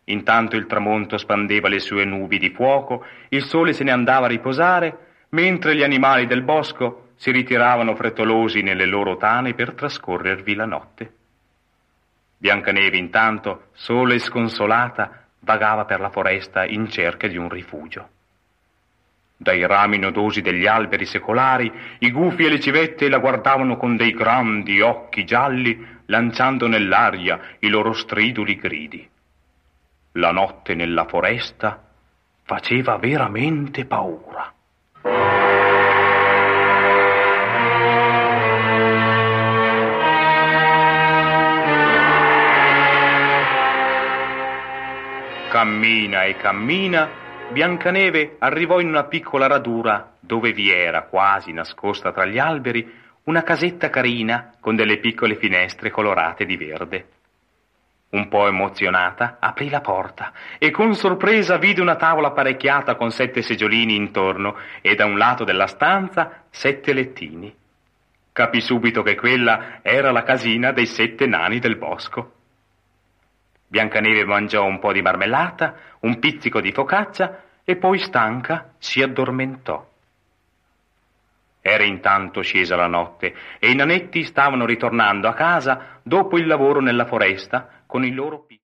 Intanto il tramonto spandeva le sue nubi di fuoco, il sole se ne andava a riposare, mentre gli animali del bosco si ritiravano frettolosi nelle loro tane per trascorrervi la notte. Biancaneve intanto, sola e sconsolata, vagava per la foresta in cerca di un rifugio. Dai rami nodosi degli alberi secolari, i gufi e le civette la guardavano con dei grandi occhi gialli, lanciando nell'aria i loro striduli gridi. La notte nella foresta faceva veramente paura. Cammina e cammina, Biancaneve arrivò in una piccola radura dove vi era, quasi nascosta tra gli alberi, una casetta carina con delle piccole finestre colorate di verde. Un po' emozionata, aprì la porta e con sorpresa vide una tavola apparecchiata con 7 seggiolini intorno e da un lato della stanza 7 lettini. Capì subito che quella era la casina dei 7 nani del bosco. Biancaneve mangiò un po' di marmellata, un pizzico di focaccia e poi, stanca, si addormentò. Era intanto scesa la notte e i nanetti stavano ritornando a casa dopo il lavoro nella foresta con i loro piccoli.